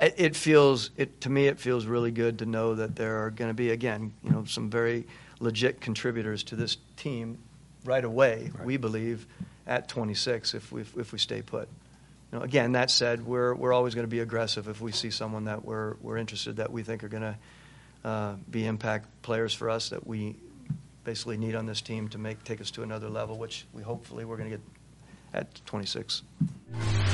To me, it feels really good to know that there are going to be, again, some very legit contributors to this team right away. Right. We believe at 26 if we stay put. Again, that said, we're always going to be aggressive if we see someone that we're interested, that we think are going to be impact players for us, that we basically need on this team to take us to another level, which we're going to get at 26.